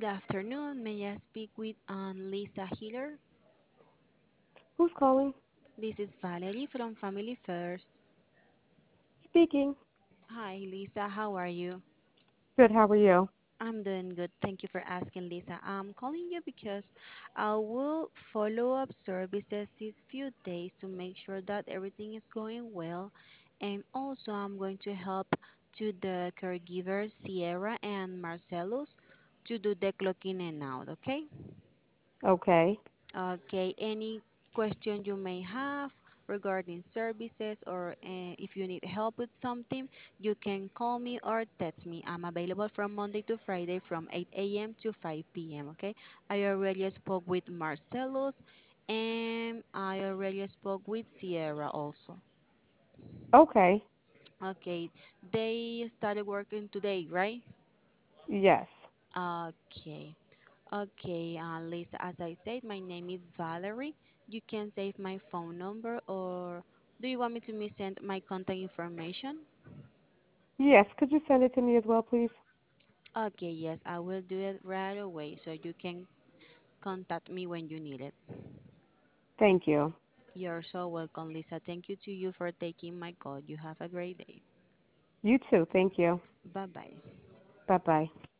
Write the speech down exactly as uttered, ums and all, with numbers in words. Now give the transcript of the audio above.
good afternoon. May I speak with um, Lisa Hiller? Who's calling? This is Valerie from Family First. Speaking. Hi, Lisa. How are you? Good, how are you? I'm doing good. Thank you for asking, Lisa. I'm calling you because I will follow up services these few days to make sure that everything is going well. And also, I'm going to help to the caregivers, Sierra and Marcellus, to do the clocking in and out, okay? Okay. Okay, any question you may have regarding services or uh, if you need help with something, you can call me or text me. I'm available from Monday to Friday from eight a m to five p m. Okay, I already spoke with Marcellus and I already spoke with Sierra also. Okay. Okay, they started working today, right? Yes. Okay. Okay, uh, Lisa, as I said, my name is Valerie. You can save my phone number, or do you want me to me send my contact information? Yes, could you send it to me as well, please? Okay, yes, I will do it right away so you can contact me when you need it. Thank you. You're so welcome, Lisa. Thank you to you for taking my call. You have a great day. You too. Thank you. Bye bye. Bye-bye.